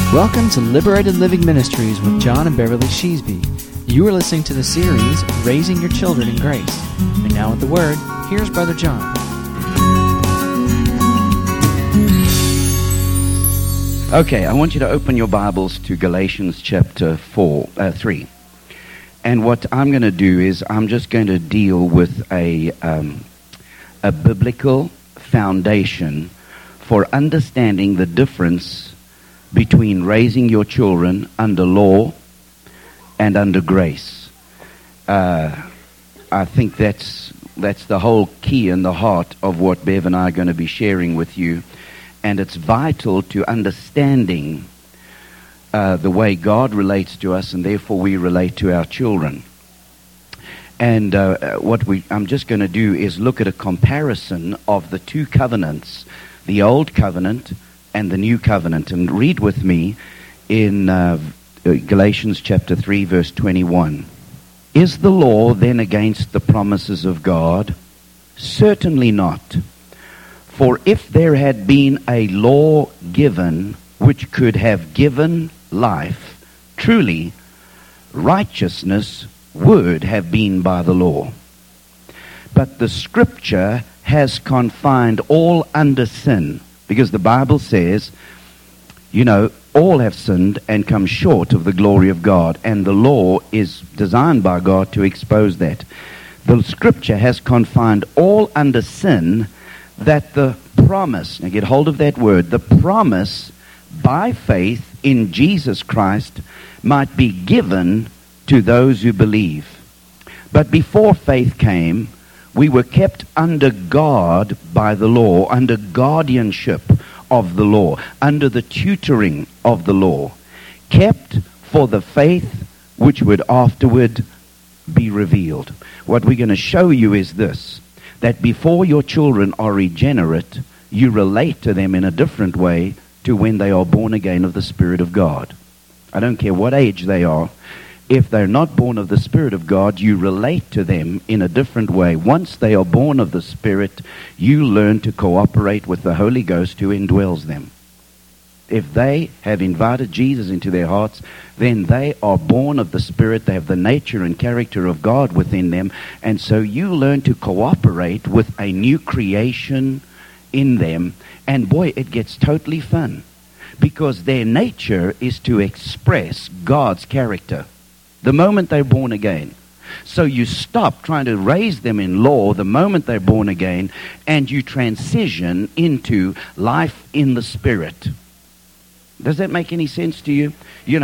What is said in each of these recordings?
Welcome to Liberated Living Ministries with John and Beverly Sheasby. You are listening to the series, Raising Your Children in Grace. And now with the Word, here's Brother John. Okay, I want you to open your Bibles to Galatians chapter 3. And what I'm going to do is I'm just going to deal with a biblical foundation for understanding the difference between raising your children under law and under grace. I think that's the whole key and the heart of what Bev and I are going to be sharing with you. And it's vital to understanding the way God relates to us, and therefore we relate to our children. And I'm just going to do is look at a comparison of the two covenants, the Old Covenant and the New Covenant. And read with me in Galatians chapter 3, verse 21. Is the law then against the promises of God? Certainly not. For if there had been a law given which could have given life, truly righteousness would have been by the law. But the Scripture has confined all under sin, because the Bible says, all have sinned and come short of the glory of God, and the law is designed by God to expose that. The Scripture has confined all under sin, that the promise, now get hold of that word, the promise by faith in Jesus Christ might be given to those who believe. But before faith came, we were kept under God by the law, under guardianship of the law, under the tutoring of the law, kept for the faith which would afterward be revealed. What we're going to show you is this, that before your children are regenerate, you relate to them in a different way to when they are born again of the Spirit of God. I don't care what age they are. If they're not born of the Spirit of God, you relate to them in a different way. Once they are born of the Spirit, you learn to cooperate with the Holy Ghost who indwells them. If they have invited Jesus into their hearts, then they are born of the Spirit. They have the nature and character of God within them. And so you learn to cooperate with a new creation in them. And boy, it gets totally fun, because their nature is to express God's character the moment they're born again. So you stop trying to raise them in law the moment they're born again, and you transition into life in the Spirit. Does that make any sense to you?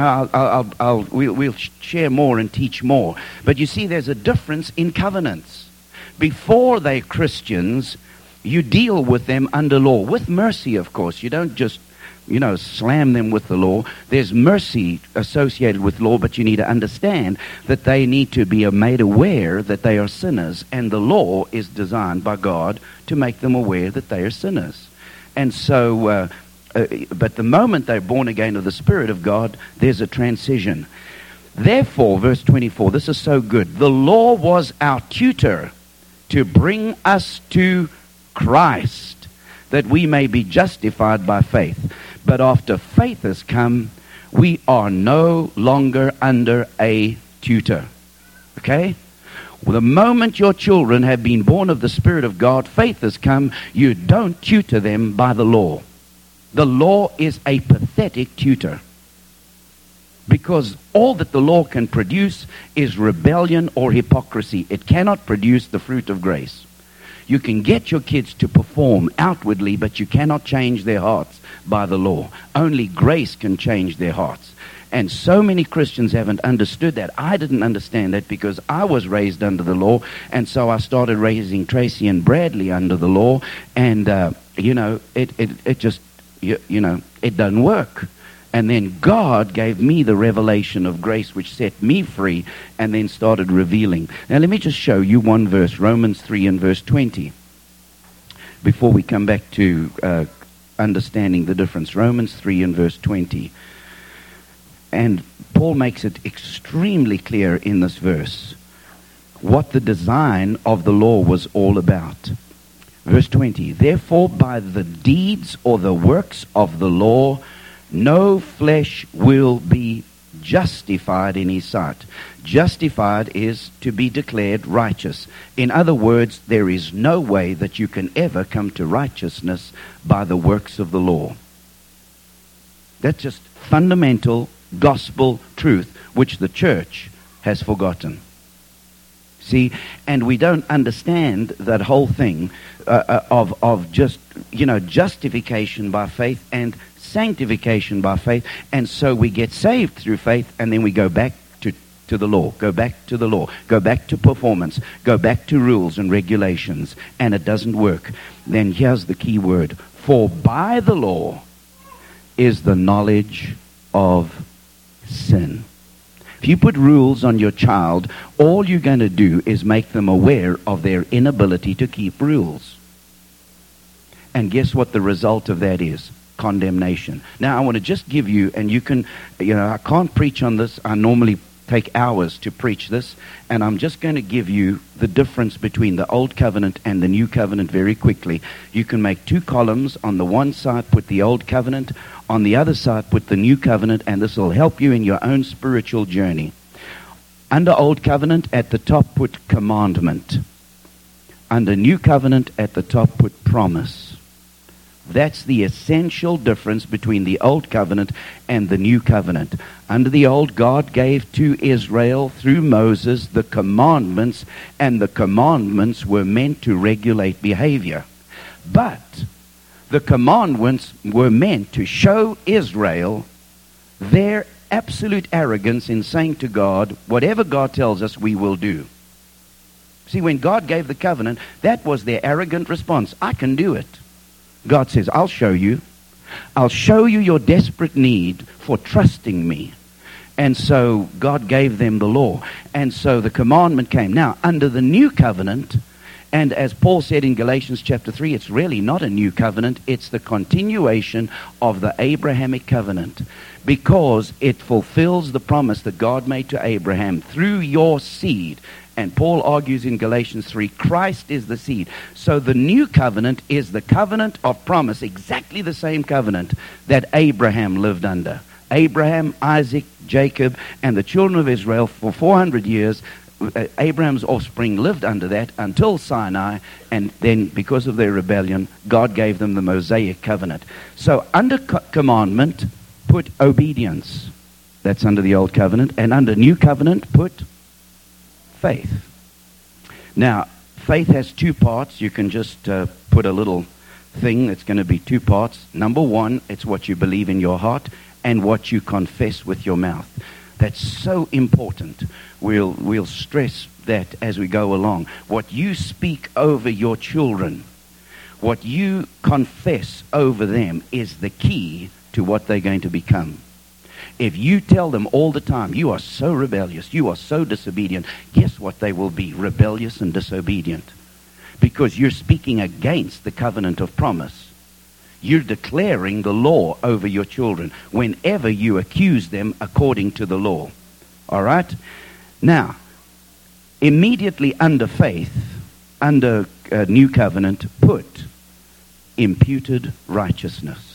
We'll share more and teach more. But you see, there's a difference in covenants. Before they're Christians, you deal with them under law, with mercy, of course. You don't just slam them with the law. There's mercy associated with law, but you need to understand that they need to be made aware that they are sinners, and the law is designed by God to make them aware that they are sinners. And so, but the moment they're born again of the Spirit of God, there's a transition. Therefore, verse 24, this is so good. The law was our tutor to bring us to Christ, that we may be justified by faith. But after faith has come, we are no longer under a tutor. Okay? Well, the moment your children have been born of the Spirit of God, faith has come, you don't tutor them by the law. The law is a pathetic tutor, because all that the law can produce is rebellion or hypocrisy. It cannot produce the fruit of grace. You can get your kids to perform outwardly, but you cannot change their hearts by the law. Only grace can change their hearts. And so many Christians haven't understood that. I didn't understand that because I was raised under the law, and so I started raising Tracy and Bradley under the law, and it doesn't work. And then God gave me the revelation of grace, which set me free, and then started revealing. Now let me just show you one verse, Romans 3 and verse 20, before we come back to understanding the difference. Romans 3 and verse 20. And Paul makes it extremely clear in this verse what the design of the law was all about. Verse 20, therefore by the deeds or the works of the law, no flesh will be justified in his sight. Justified is to be declared righteous. In other words, there is no way that you can ever come to righteousness by the works of the law. That's just fundamental gospel truth, which the church has forgotten. See, and we don't understand that whole thing of just, justification by faith and sanctification by faith, and so we get saved through faith, and then we go back to the law, go back to the law, go back to performance, go back to rules and regulations, and it doesn't work. Then here's the key word: for by the law is the knowledge of sin. If you put rules on your child, all you're going to do is make them aware of their inability to keep rules. And guess what the result of that is? Condemnation. Now, I want to just give you, and you can, I can't preach on this. I normally take hours to preach this, and I'm just going to give you the difference between the Old Covenant and the New Covenant very quickly. You can make two columns. On the one side, put the Old Covenant. On the other side, put the New Covenant, and this will help you in your own spiritual journey. Under Old Covenant, at the top, put commandment. Under New Covenant, at the top, put promise. That's the essential difference between the Old Covenant and the New Covenant. Under the Old, God gave to Israel through Moses the commandments, and the commandments were meant to regulate behavior. But the commandments were meant to show Israel their absolute arrogance in saying to God, whatever God tells us, we will do. See, when God gave the covenant, that was their arrogant response. I can do it. God says, I'll show you. I'll show you your desperate need for trusting me. And so God gave them the law. And so the commandment came. Now, under the new covenant, and as Paul said in Galatians chapter 3, it's really not a new covenant. It's the continuation of the Abrahamic covenant, because it fulfills the promise that God made to Abraham through your seed. And Paul argues in Galatians 3, Christ is the seed. So the new covenant is the covenant of promise, exactly the same covenant that Abraham lived under. Abraham, Isaac, Jacob, and the children of Israel for 400 years, Abraham's offspring lived under that until Sinai, and then because of their rebellion, God gave them the Mosaic covenant. So under commandment, put obedience. That's under the old covenant. And under new covenant, put faith. Now, faith has two parts. You can just put a little thing that's going to be two parts. Number one, it's what you believe in your heart and what you confess with your mouth. That's so important. We'll stress that as we go along. What you speak over your children, what you confess over them, is the key to what they're going to become. If you tell them all the time, you are so rebellious, you are so disobedient, guess what they will be? Rebellious and disobedient. Because you're speaking against the covenant of promise. You're declaring the law over your children whenever you accuse them according to the law. All right? Now, immediately under faith, under new covenant, put imputed righteousness.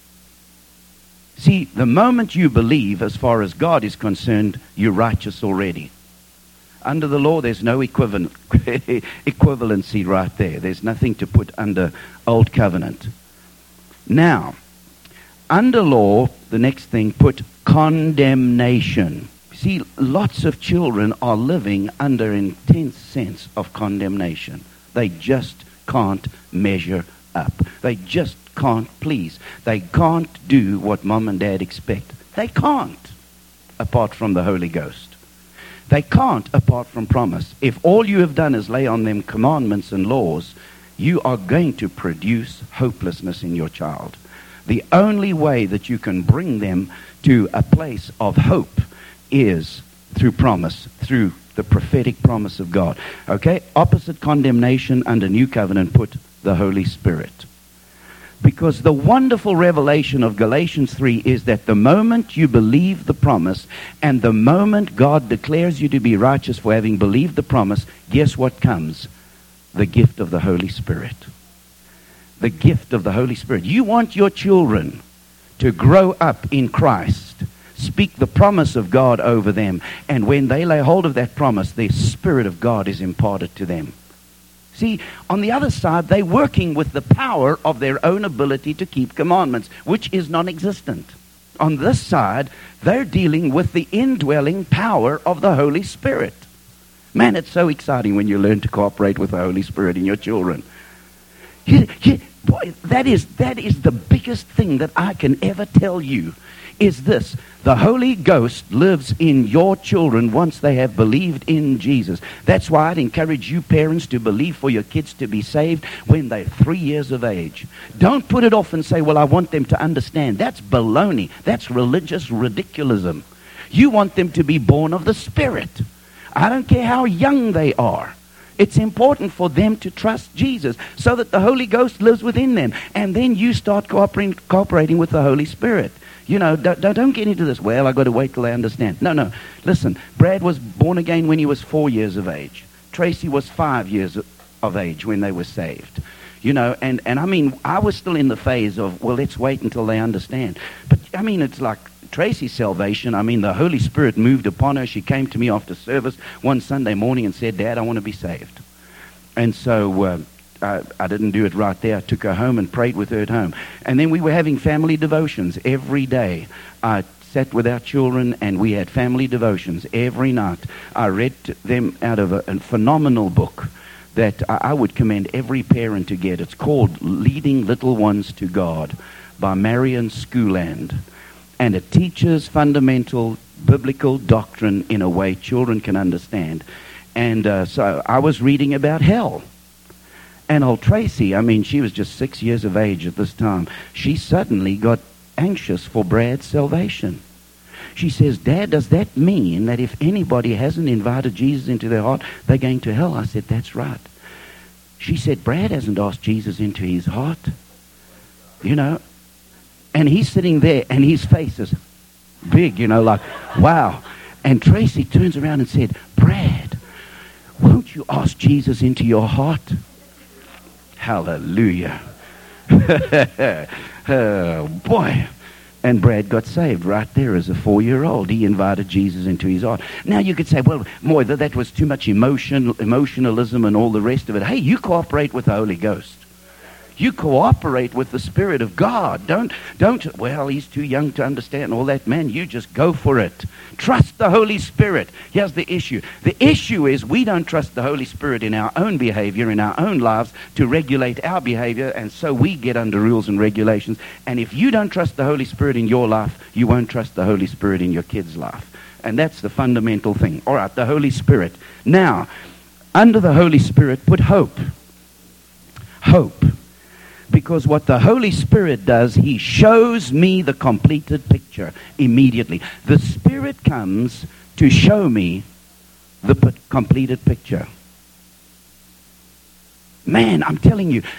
See, the moment you believe, as far as God is concerned, you're righteous already. Under the law, there's no equivalency right there. There's nothing to put under old covenant. Now, under law, the next thing, put condemnation. See, lots of children are living under intense sense of condemnation. They just can't measure up. They just can't please. They can't do what mom and dad expect. They can't, apart from the Holy Ghost. They can't, apart from promise. If all you have done is lay on them commandments and laws, you are going to produce hopelessness in your child. The only way that you can bring them to a place of hope is through promise, through the prophetic promise of God. Okay? Opposite condemnation under New Covenant, put the Holy Spirit. Because the wonderful revelation of Galatians 3 is that the moment you believe the promise and the moment God declares you to be righteous for having believed the promise, guess what comes? The gift of the Holy Spirit. The gift of the Holy Spirit. You want your children to grow up in Christ, speak the promise of God over them, and when they lay hold of that promise, the Spirit of God is imparted to them. See, on the other side, they're working with the power of their own ability to keep commandments, which is non-existent. On this side, they're dealing with the indwelling power of the Holy Spirit. Man, it's so exciting when you learn to cooperate with the Holy Spirit in your children. Boy, that is the biggest thing that I can ever tell you, is this. The Holy Ghost lives in your children once they have believed in Jesus. That's why I'd encourage you parents to believe for your kids to be saved when they're 3 years of age. Don't put it off and say, well, I want them to understand. That's baloney. That's religious ridiculism. You want them to be born of the Spirit. I don't care how young they are. It's important for them to trust Jesus so that the Holy Ghost lives within them. And then you start cooperating with the Holy Spirit. You know, don't get into this, well, I've got to wait till they understand. No. Listen, Brad was born again when he was 4 years of age. Tracy was 5 years of age when they were saved. You know, and I mean, I was still in the phase of, well, let's wait until they understand. But, I mean, it's like Tracy's salvation. I mean, the Holy Spirit moved upon her. She came to me after service one Sunday morning and said, Dad, I want to be saved. And so I didn't do it right there. I took her home and prayed with her at home. And then we were having family devotions every day. I sat with our children and we had family devotions every night. I read them out of a phenomenal book that I would commend every parent to get. It's called Leading Little Ones to God by Marion Schooland. And it teaches fundamental biblical doctrine in a way children can understand. And so I was reading about hell. And old Tracy, I mean, she was just 6 years of age at this time. She suddenly got anxious for Brad's salvation. She says, Dad, does that mean that if anybody hasn't invited Jesus into their heart, they're going to hell? I said, that's right. She said, Brad hasn't asked Jesus into his heart. You know, and he's sitting there and his face is big, you know, like, wow. And Tracy turns around and said, Brad, won't you ask Jesus into your heart? Hallelujah. Oh, boy. And Brad got saved right there as a 4-year-old. He invited Jesus into his heart. Now you could say, well, boy, that was too much emotionalism and all the rest of it. Hey, you cooperate with the Holy Ghost. You cooperate with the Spirit of God. Don't, well, he's too young to understand all that. Man, you just go for it. Trust the Holy Spirit. Here's the issue. The issue is we don't trust the Holy Spirit in our own behavior, in our own lives, to regulate our behavior, and so we get under rules and regulations. And if you don't trust the Holy Spirit in your life, you won't trust the Holy Spirit in your kid's life. And that's the fundamental thing. All right, the Holy Spirit. Now, under the Holy Spirit, put hope. Hope. Because what the Holy Spirit does, he shows me the completed picture immediately. The Spirit comes to show me the completed picture. Man, I'm telling you.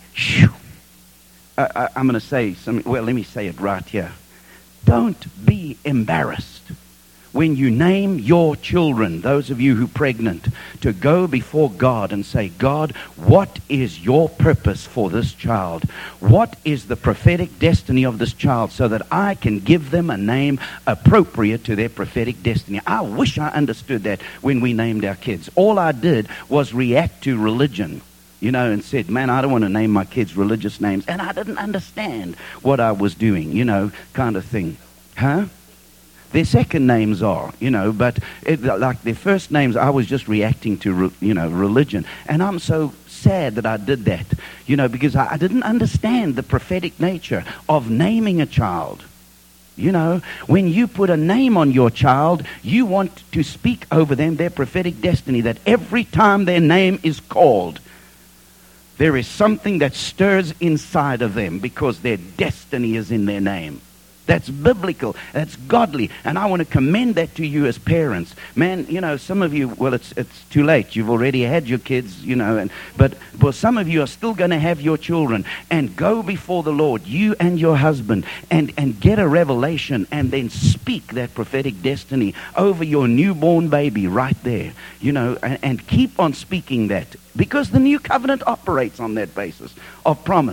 I'm going to say something. Well, let me say it right here. Don't be embarrassed when you name your children, those of you who are pregnant, to go before God and say, God, what is your purpose for this child? What is the prophetic destiny of this child so that I can give them a name appropriate to their prophetic destiny? I wish I understood that when we named our kids. All I did was react to religion, you know, and said, man, I don't want to name my kids religious names. And I didn't understand what I was doing, you know, kind of thing. Huh? Their second names are, you know, but like their first names, I was just reacting to, religion. And I'm so sad that I did that, you know, because I didn't understand the prophetic nature of naming a child. You know, when you put a name on your child, you want to speak over them their prophetic destiny, that every time their name is called, there is something that stirs inside of them because their destiny is in their name. That's biblical. That's godly. And I want to commend that to you as parents. Man, you know, some of you, well, it's too late. You've already had your kids, you know, but some of you are still going to have your children. And go before the Lord, you and your husband, and get a revelation and then speak that prophetic destiny over your newborn baby right there, you know, and keep on speaking that. Because the new covenant operates on that basis of promise.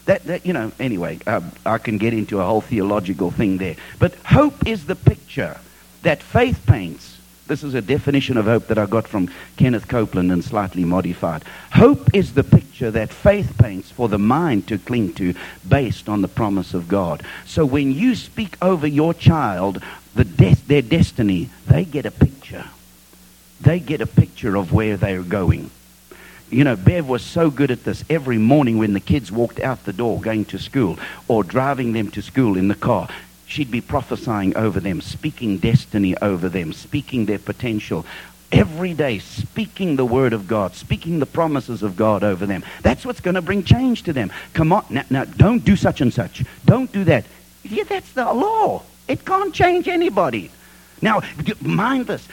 Anyway, I can get into a whole theological thing there. But hope is the picture that faith paints. This is a definition of hope that I got from Kenneth Copeland and slightly modified. Hope is the picture that faith paints for the mind to cling to based on the promise of God. So when you speak over your child, their destiny, they get a picture. They get a picture of where they're going. Bev was so good at this. Every morning when the kids walked out the door going to school or driving them to school in the car, she'd be prophesying over them, speaking destiny over them, speaking their potential. Every day, speaking the word of God, speaking the promises of God over them. That's what's going to bring change to them. Come on, now don't do such and such. Don't do that. Yeah, that's the law. It can't change anybody. Now, mind this.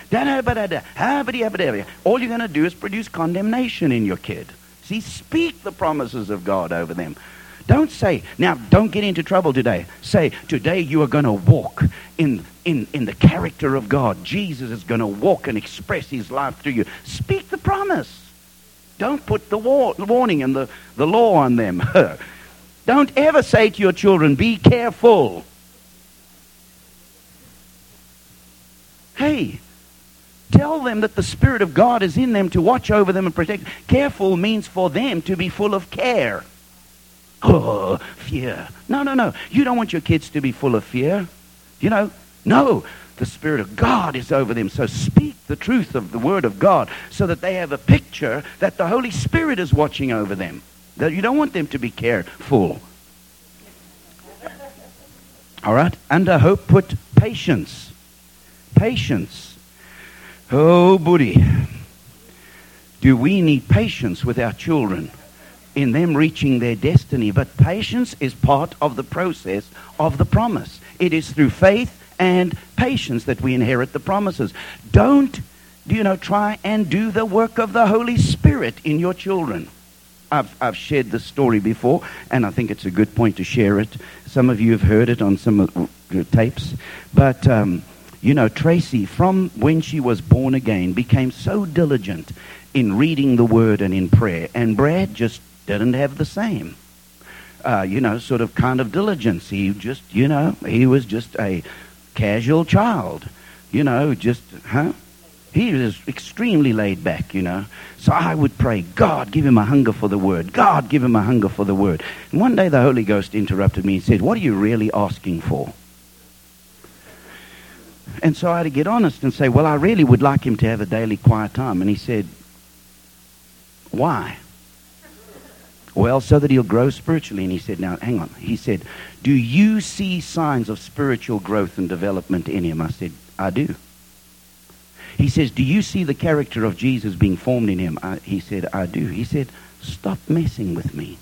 All you're going to do is produce condemnation in your kid. See, speak the promises of God over them. Don't say, now don't get into trouble today. Say, today you are going to walk in the character of God. Jesus is going to walk and express his life through you. Speak the promise. Don't put the warning and the law on them. Don't ever say to your children, be careful. Hey, tell them that the Spirit of God is in them to watch over them and protect. Careful means for them to be full of care. Oh, fear. No. You don't want your kids to be full of fear. No. The Spirit of God is over them. So speak the truth of the Word of God so that they have a picture that the Holy Spirit is watching over them. That you don't want them to be careful. All right? Under hope, put patience. Patience. Oh, buddy. Do we need patience with our children in them reaching their destiny? But patience is part of the process of the promise. It is through faith and patience that we inherit the promises. Don't, try and do the work of the Holy Spirit in your children. I've shared this story before, and I think it's a good point to share it. Some of you have heard it on some tapes. But, Tracy, from when she was born again, became so diligent in reading the Word and in prayer. And Brad just didn't have the same, sort of kind of diligence. He just, he was just a casual child, He was extremely laid back, So I would pray, God, give him a hunger for the Word. God, give him a hunger for the Word. And one day the Holy Ghost interrupted me and said, what are you really asking for? And so I had to get honest and say, well, I really would like him to have a daily quiet time. And he said, why? Well, so that he'll grow spiritually. And he said, now, hang on. He said, do you see signs of spiritual growth and development in him? I said, I do. He says, do you see the character of Jesus being formed in him? He said, I do. He said, stop messing with me.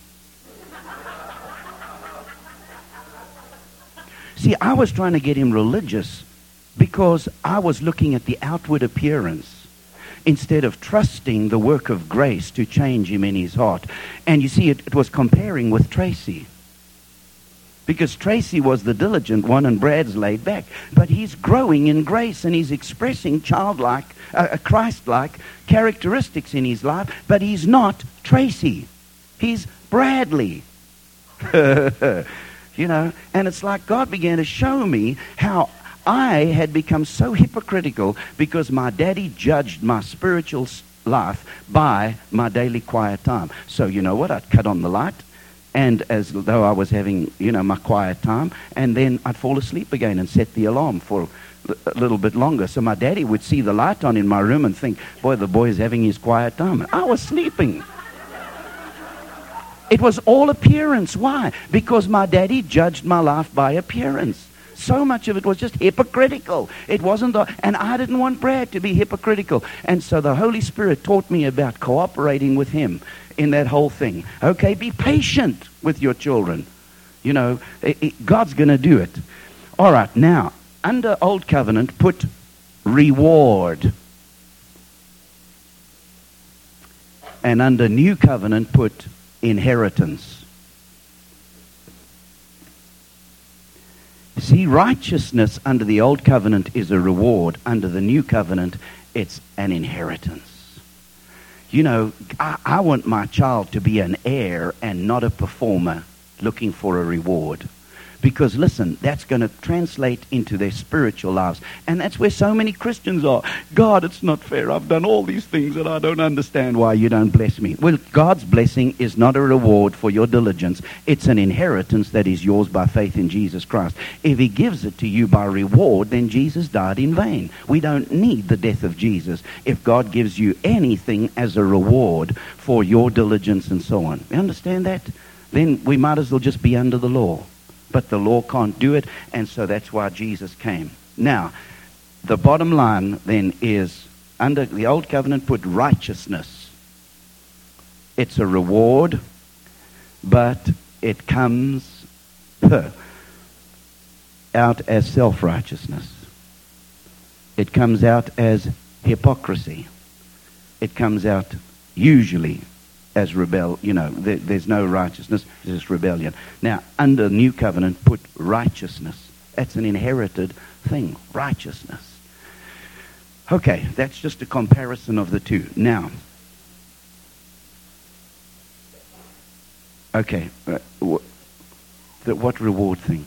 See, I was trying to get him religious because I was looking at the outward appearance instead of trusting the work of grace to change him in his heart. And you see, it was comparing with Tracy. Because Tracy was the diligent one and Brad's laid back. But he's growing in grace and he's expressing childlike, Christ-like characteristics in his life. But he's not Tracy. He's Bradley. And it's like God began to show me how I had become so hypocritical because my daddy judged my spiritual life by my daily quiet time. So you know what? I'd cut on the light, and as though I was having, my quiet time, and then I'd fall asleep again and set the alarm for a little bit longer. So my daddy would see the light on in my room and think, boy, the boy's having his quiet time. I was sleeping. It was all appearance. Why? Because my daddy judged my life by appearance. So much of it was just hypocritical. It wasn't, and I didn't want Brad to be hypocritical. And so the Holy Spirit taught me about cooperating with him in that whole thing. Okay, be patient with your children. God's going to do it. All right, now, under Old Covenant, put reward. And under New Covenant, put inheritance. See, righteousness under the Old Covenant is a reward. Under the New Covenant, it's an inheritance. I want my child to be an heir and not a performer. looking for a reward. Because, listen, that's going to translate into their spiritual lives. And that's where so many Christians are. God, it's not fair. I've done all these things and I don't understand why you don't bless me. Well, God's blessing is not a reward for your diligence. It's an inheritance that is yours by faith in Jesus Christ. If he gives it to you by reward, then Jesus died in vain. We don't need the death of Jesus if God gives you anything as a reward for your diligence and so on. You understand that? Then we might as well just be under the law. But the law can't do it, and so that's why Jesus came. Now, the bottom line then is, under the old covenant put righteousness. It's a reward, but it comes out as self-righteousness. It comes out as hypocrisy. It comes out usually as there's no righteousness, there's rebellion. Now, under New Covenant, put righteousness. That's an inherited thing, righteousness. Okay, that's just a comparison of the two. Now, okay, what reward thing?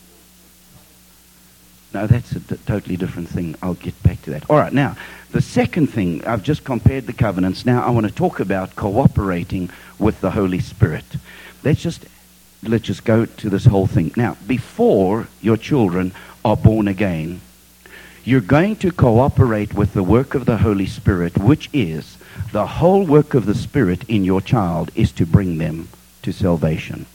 No, that's a totally different thing. I'll get back to that. All right, now, the second thing, I've just compared the covenants. Now I want to talk about cooperating with the Holy Spirit. Let's just go to this whole thing. Now, before your children are born again, you're going to cooperate with the work of the Holy Spirit, which is the whole work of the Spirit in your child is to bring them to salvation.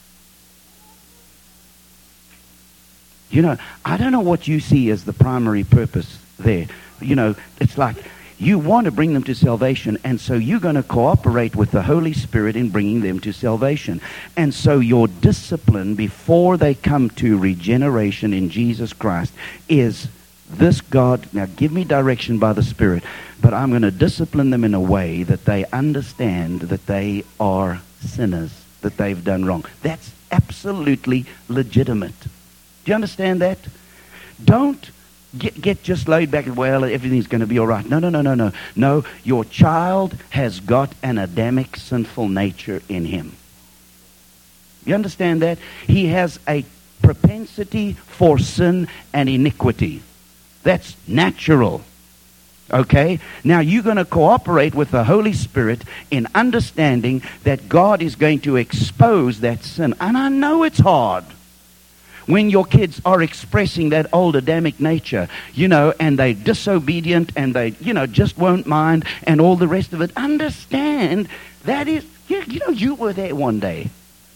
You know, I don't know what you see as the primary purpose there. You know, it's like you want to bring them to salvation, and so you're going to cooperate with the Holy Spirit in bringing them to salvation. And so your discipline before they come to regeneration in Jesus Christ is this: God, now give me direction by the Spirit, but I'm going to discipline them in a way that they understand that they are sinners, that they've done wrong. That's absolutely legitimate. Do you understand that? Don't get just laid back and, well, everything's going to be all right. No. No, your child has got an Adamic sinful nature in him. You understand that? He has a propensity for sin and iniquity. That's natural. Okay? Now you're going to cooperate with the Holy Spirit in understanding that God is going to expose that sin. And I know it's hard when your kids are expressing that old Adamic nature, and they're disobedient and they, just won't mind and all the rest of it. Understand that is, you were there one day.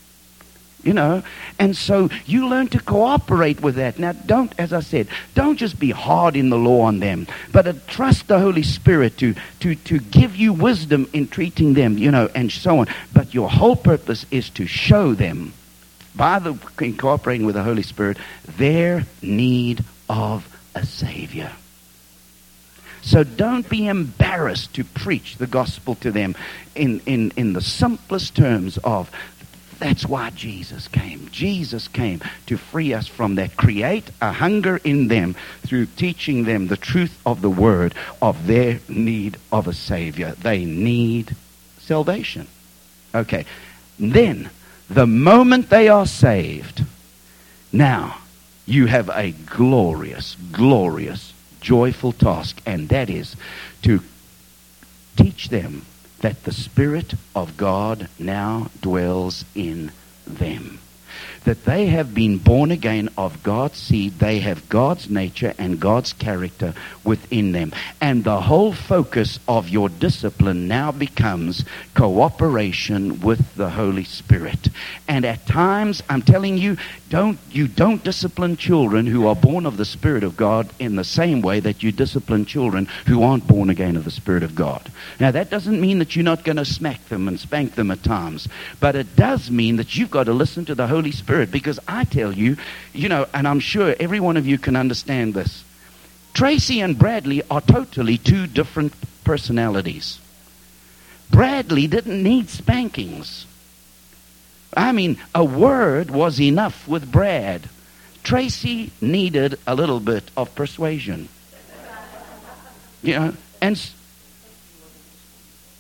And so you learn to cooperate with that. Now, as I said, don't just be hard in the law on them, but trust the Holy Spirit to give you wisdom in treating them, and so on. But your whole purpose is to show them, in cooperating with the Holy Spirit, their need of a Savior. So don't be embarrassed to preach the gospel to them in the simplest terms of, that's why Jesus came. Jesus came to free us from that. Create a hunger in them through teaching them the truth of the Word of their need of a Savior. They need salvation. Okay. Then, the moment they are saved, now you have a glorious, glorious, joyful task, and that is to teach them that the Spirit of God now dwells in them. That they have been born again of God's seed. They have God's nature and God's character within them. And the whole focus of your discipline now becomes cooperation with the Holy Spirit. And at times, I'm telling you, you don't discipline children who are born of the Spirit of God in the same way that you discipline children who aren't born again of the Spirit of God. Now, that doesn't mean that you're not going to smack them and spank them at times. But it does mean that you've got to listen to the Holy Spirit. Because I tell you, and I'm sure every one of you can understand this, Tracy and Bradley are totally two different personalities. Bradley didn't need spankings. I mean, a word was enough with Brad. Tracy needed a little bit of persuasion. And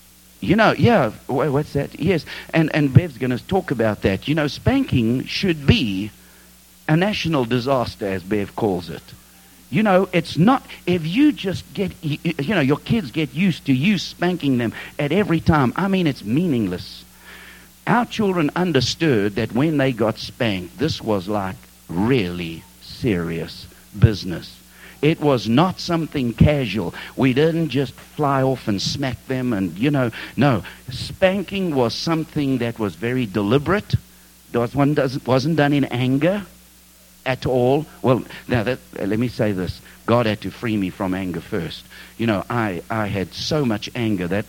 What's that? Yes, and Bev's going to talk about that. Spanking should be a national disaster, as Bev calls it. It's not, if you just get, your kids get used to you spanking them at every time, it's meaningless. Our children understood that when they got spanked, this was like really serious business. It was not something casual. We didn't just fly off and smack them and, no. Spanking was something that was very deliberate. Wasn't done in anger at all. Well, now let me say this. God had to free me from anger first. I had so much anger that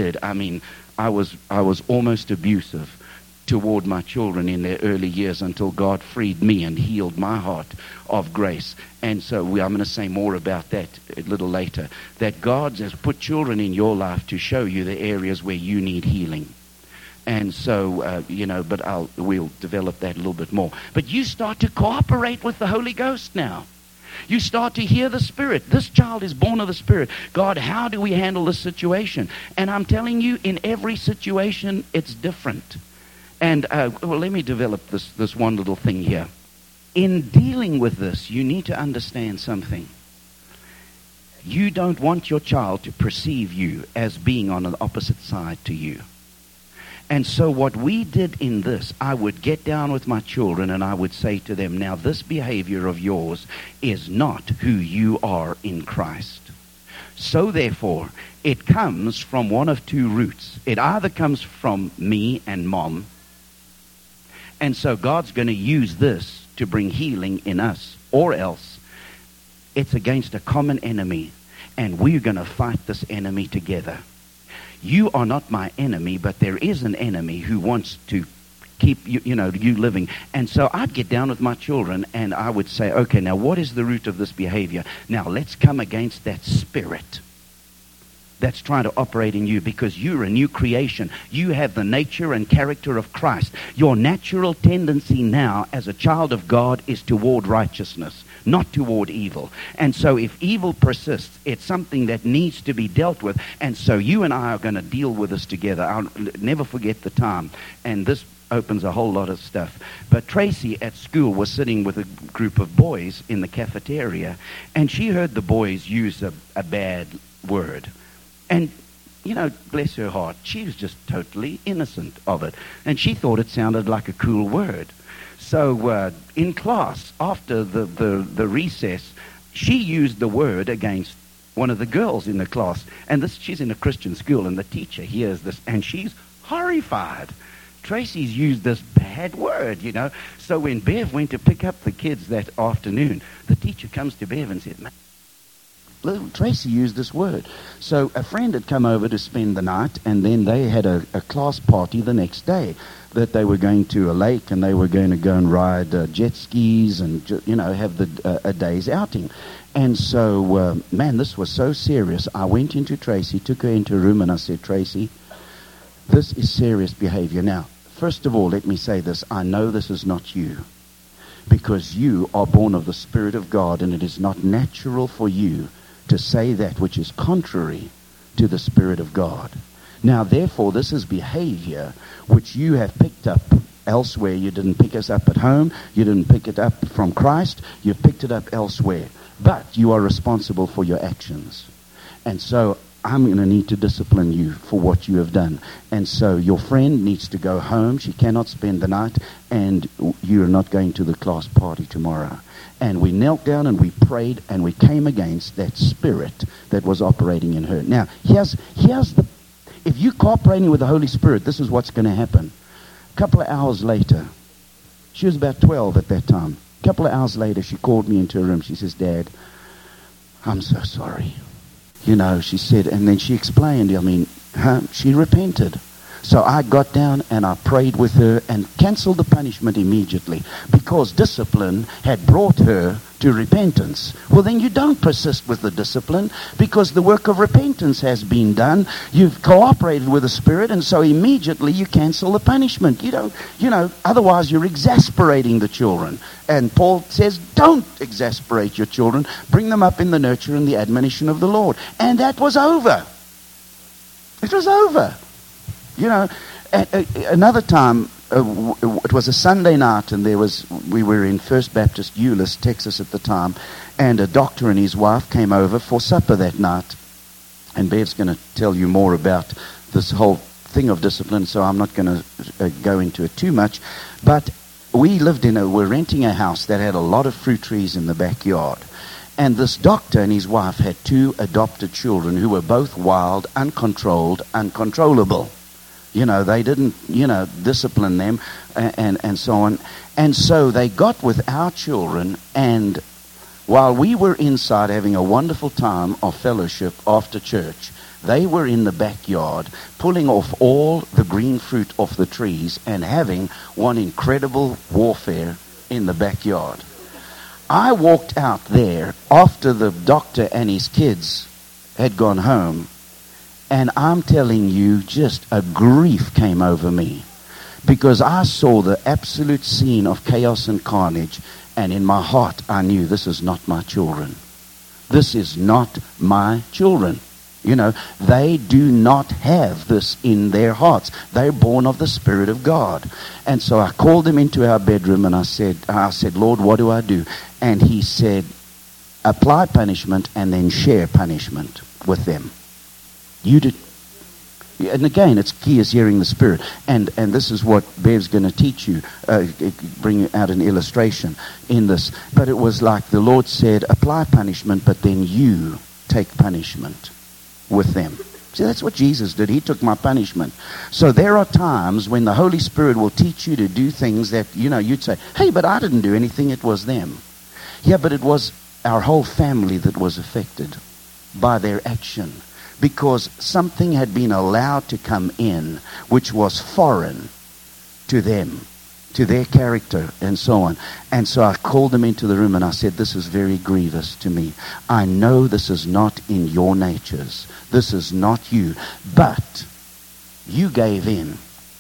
I was almost abusive toward my children in their early years until God freed me and healed my heart of grace. And so I'm going to say more about that a little later, that God has put children in your life to show you the areas where you need healing. And so, but we'll develop that a little bit more. But you start to cooperate with the Holy Ghost now. You start to hear the Spirit. This child is born of the Spirit. God, how do we handle this situation? And I'm telling you, in every situation, it's different. And let me develop this one little thing here. In dealing with this, you need to understand something. You don't want your child to perceive you as being on the opposite side to you. And so what we did in this, I would get down with my children and I would say to them, now this behavior of yours is not who you are in Christ. So therefore, it comes from one of two roots. It either comes from me and Mom, and so God's going to use this to bring healing in us, or else it's against a common enemy, and we're going to fight this enemy together. You are not my enemy, but there is an enemy who wants to keep you living. And so I'd get down with my children and I would say, okay, now what is the root of this behavior? Now let's come against that spirit that's trying to operate in you, because you're a new creation. You have the nature and character of Christ. Your natural tendency now as a child of God is toward righteousness, not toward evil. And so if evil persists, it's something that needs to be dealt with. And so you and I are going to deal with this together. I'll never forget the time. And this opens a whole lot of stuff. But Tracy at school was sitting with a group of boys in the cafeteria, and she heard the boys use a bad word. And, bless her heart, she was just totally innocent of it. And she thought it sounded like a cool word. So in class, after the recess, she used the word against one of the girls in the class. And she's in a Christian school, and the teacher hears this, and she's horrified. Tracy's used this bad word, So when Bev went to pick up the kids that afternoon, the teacher comes to Bev and said, little Tracy used this word. So a friend had come over to spend the night, and then they had a class party the next day, that they were going to a lake and they were going to go and ride jet skis and have a day's outing. And so this was so serious. I went into Tracy, took her into a room, and I said, Tracy, this is serious behavior. Now, first of all, let me say this. I know this is not you, because you are born of the Spirit of God, and it is not natural for you to say that which is contrary to the Spirit of God. Now, therefore, this is behavior which you have picked up elsewhere. You didn't pick us up at home. You didn't pick it up from Christ. You've picked it up elsewhere. But you are responsible for your actions. And so I'm going to need to discipline you for what you have done. And so your friend needs to go home. She cannot spend the night, and you're not going to the class party tomorrow. And we knelt down and we prayed, and we came against that spirit that was operating in her. Now, here's if you're cooperating with the Holy Spirit, this is what's going to happen. A couple of hours later, she was about 12 at that time. A couple of hours later, she called me into her room. She says, Dad, I'm so sorry. She said, and then she explained, she repented. So I got down and I prayed with her and canceled the punishment immediately, because discipline had brought her to repentance. Well, then you don't persist with the discipline, because the work of repentance has been done. You've cooperated with the Spirit, and so immediately you cancel the punishment. Otherwise you're exasperating the children. And Paul says, don't exasperate your children. Bring them up in the nurture and the admonition of the Lord. And that was over. It was over. Another time, it was a Sunday night, and we were in First Baptist Euless, Texas at the time, and a doctor and his wife came over for supper that night. And Bev's going to tell you more about this whole thing of discipline, so I'm not going to go into it too much. But we're renting a house that had a lot of fruit trees in the backyard. And this doctor and his wife had 2 adopted children who were both wild, uncontrolled, uncontrollable. They didn't, discipline them and so on. And so they got with our children, and while we were inside having a wonderful time of fellowship after church, they were in the backyard pulling off all the green fruit off the trees and having one incredible warfare in the backyard. I walked out there after the doctor and his kids had gone home, and I'm telling you, just a grief came over me, because I saw the absolute scene of chaos and carnage, and in my heart I knew, this is not my children. This is not my children. They do not have this in their hearts. They're born of the Spirit of God. And so I called them into our bedroom, and I said, Lord, what do I do? And he said, apply punishment and then share punishment with them. You did. And again, it's key is hearing the Spirit. And this is what Bev's going to teach you, bring out an illustration in this. But it was like the Lord said, apply punishment, but then you take punishment with them. See, that's what Jesus did. He took my punishment. So there are times when the Holy Spirit will teach you to do things that, you'd say, hey, but I didn't do anything. It was them. Yeah, but it was our whole family that was affected by their action, because something had been allowed to come in which was foreign to them, to their character, and so on. And so I called them into the room, and I said, this is very grievous to me. I know this is not in your natures. This is not you. But you gave in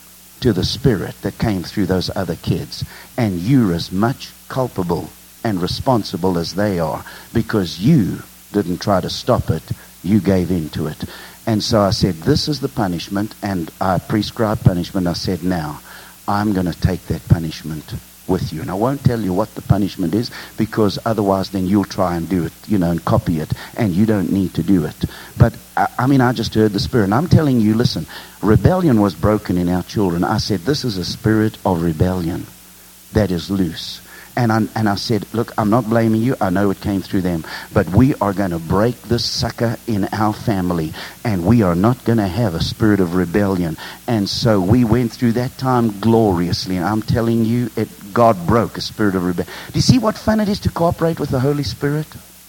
to the spirit that came through those other kids, and you're as much culpable and responsible as they are, because you didn't try to stop it. You gave in to it. And so I said, this is the punishment, and I prescribed punishment. I said, now, I'm going to take that punishment with you. And I won't tell you what the punishment is, because otherwise then you'll try and do it, and copy it, and you don't need to do it. But, I just heard the Spirit. And I'm telling you, listen, rebellion was broken in our children. I said, this is a spirit of rebellion that is loose. And I said, look, I'm not blaming you. I know it came through them. But we are going to break this sucker in our family. And we are not going to have a spirit of rebellion. And so we went through that time gloriously. And I'm telling you, God broke a spirit of rebellion. Do you see what fun it is to cooperate with the Holy Spirit?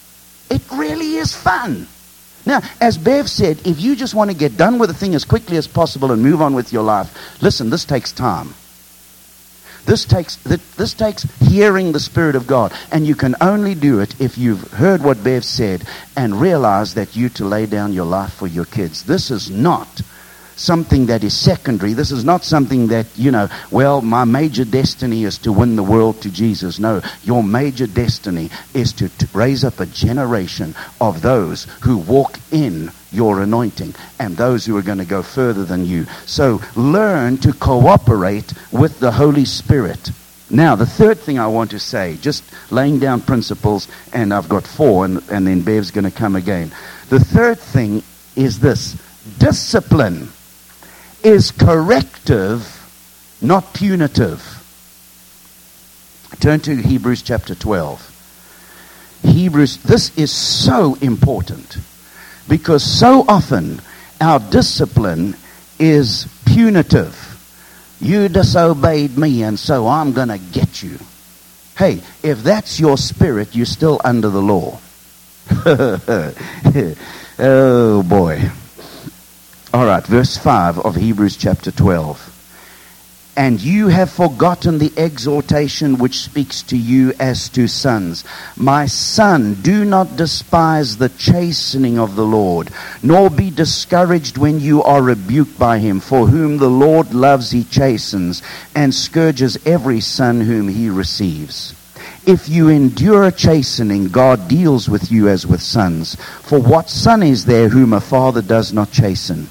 It really is fun. Now, as Bev said, if you just want to get done with the thing as quickly as possible and move on with your life, listen, this takes time. This takes hearing the Spirit of God. And you can only do it if you've heard what Bev said and realize that you to lay down your life for your kids. This is not something that is secondary. This is not something that, my major destiny is to win the world to Jesus. No, your major destiny is to raise up a generation of those who walk in your anointing and those who are going to go further than you. So learn to cooperate with the Holy Spirit. Now, the third thing I want to say, just laying down principles, and I've got 4, and then Bev's going to come again. The third thing is this: discipline is corrective, not punitive. Turn to Hebrews chapter 12. This is so important, because so often our discipline is punitive. You disobeyed me, and so I'm going to get you. Hey, if that's your spirit, you're still under the law. Oh boy. All right, verse 5 of Hebrews chapter 12. And you have forgotten the exhortation which speaks to you as to sons. My son, do not despise the chastening of the Lord, nor be discouraged when you are rebuked by him. For whom the Lord loves, he chastens, and scourges every son whom he receives. If you endure chastening, God deals with you as with sons. For what son is there whom a father does not chasten?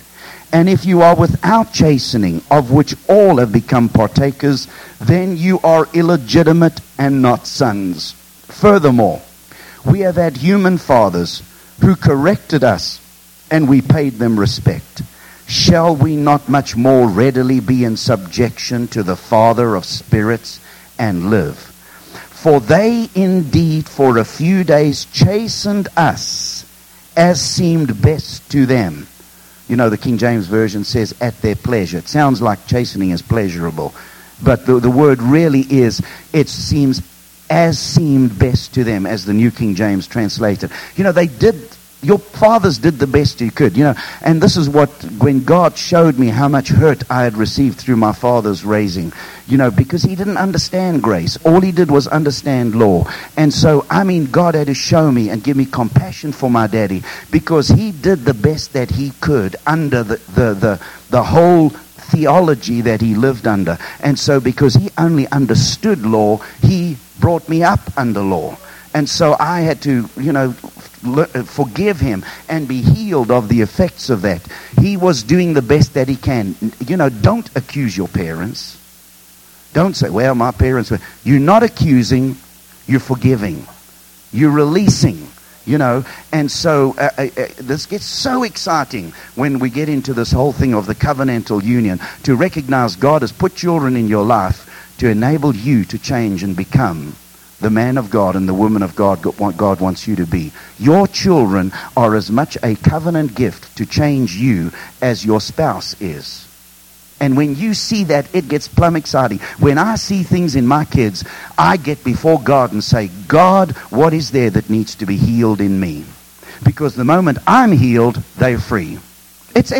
And if you are without chastening, of which all have become partakers, then you are illegitimate and not sons. Furthermore, we have had human fathers who corrected us, and we paid them respect. Shall we not much more readily be in subjection to the Father of spirits and live? For they indeed for a few days chastened us as seemed best to them. You know, the King James Version says at their pleasure. It sounds like chastening is pleasurable. But the word really is, it seems as seemed best to them, as the New King James translated. You know, your fathers did the best you could, you know. And this is when God showed me how much hurt I had received through my father's raising, you know, because he didn't understand grace. All he did was understand law. And so, God had to show me and give me compassion for my daddy, because he did the best that he could under the whole theology that he lived under. And so, because he only understood law, he brought me up under law. And so I had to, forgive him and be healed of the effects of that. He was doing the best that he can. You know, don't accuse your parents. Don't say, well, my parents were. You're not accusing, you're forgiving. You're releasing, you know. And so this gets so exciting when we get into this whole thing of the covenantal union, to recognize God has put children in your life to enable you to change and become the man of God and the woman of God God wants you to be. Your children are as much a covenant gift to change you as your spouse is. And when you see that, it gets plumb exciting. When I see things in my kids, I get before God and say, God, what is there that needs to be healed in me? Because the moment I'm healed, they're free. It's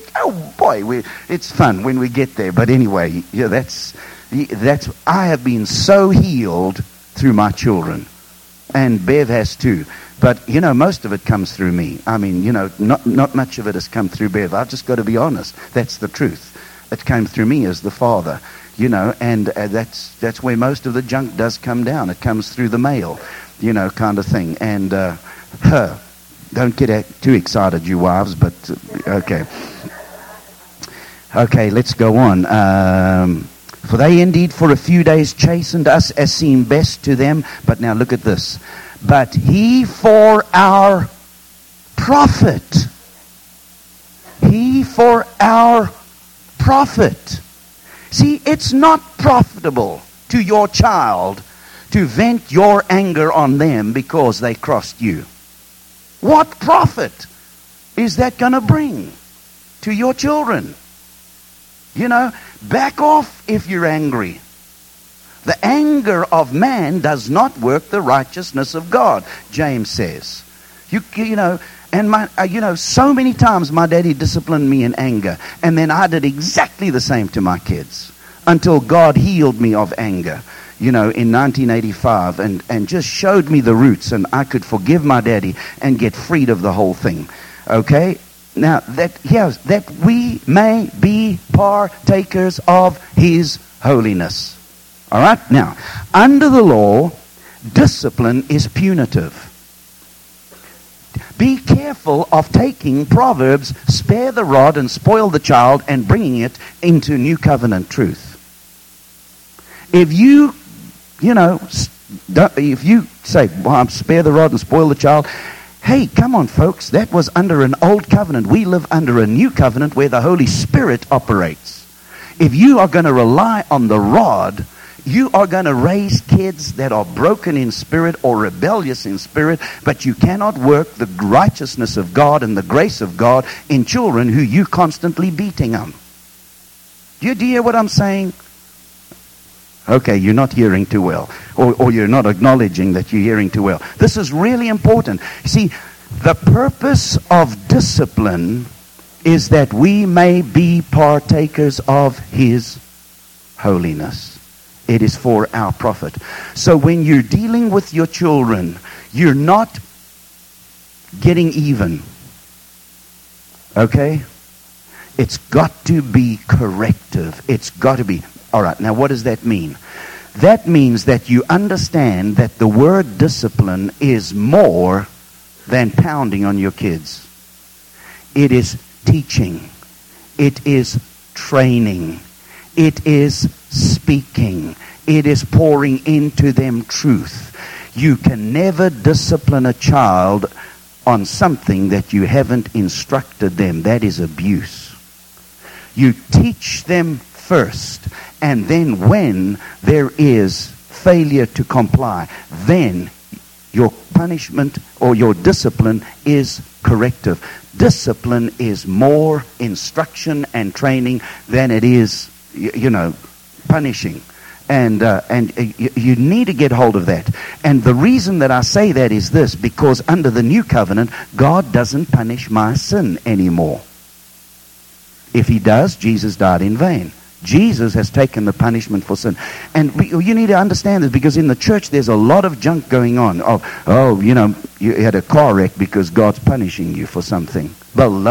fun when we get there. But anyway, yeah, that's I have been so healed through my children, and Bev has too. But you know, most of it comes through me. Not much of it has come through Bev. I've just got to be honest. That's the truth. It came through me as the father, you know, and that's where most of the junk does come down. It comes through the mail, you know, kind of thing. And don't get too excited, you wives. But okay, let's go on. For they indeed for a few days chastened us as seemed best to them. But now look at this. But he for our profit. He for our profit. See, it's not profitable to your child to vent your anger on them because they crossed you. What profit is that going to bring to your children? You know, back off if you're angry. The anger of man does not work the righteousness of God, James says. You know, and so many times my daddy disciplined me in anger, and then I did exactly the same to my kids until God healed me of anger, you know, in 1985, and just showed me the roots, and I could forgive my daddy and get freed of the whole thing. Okay? Now, that we may be partakers of his holiness. All right? Now, under the law, discipline is punitive. Be careful of taking Proverbs, spare the rod and spoil the child, and bringing it into new covenant truth. If you say, well, spare the rod and spoil the child, hey, come on, folks. That was under an old covenant. We live under a new covenant where the Holy Spirit operates. If you are going to rely on the rod, you are going to raise kids that are broken in spirit or rebellious in spirit, but you cannot work the righteousness of God and the grace of God in children who you constantly beating them. Do you hear what I'm saying? Okay, you're not hearing too well. Or you're not acknowledging that you're hearing too well. This is really important. See, the purpose of discipline is that we may be partakers of his holiness. It is for our profit. So when you're dealing with your children, you're not getting even. Okay? It's got to be corrective. It's got to be. All right, now what does that mean? That means that you understand that the word discipline is more than pounding on your kids. It is teaching. It is training. It is speaking. It is pouring into them truth. You can never discipline a child on something that you haven't instructed them. That is abuse. You teach them first, and then when there is failure to comply, then your punishment or your discipline is corrective. Discipline is more instruction and training than it is, punishing. And you need to get hold of that. And the reason that I say that is this, because under the new covenant, God doesn't punish my sin anymore. If he does, Jesus died in vain. Jesus has taken the punishment for sin. And you need to understand this, because in the church there's a lot of junk going on. You had a car wreck because God's punishing you for something. Well,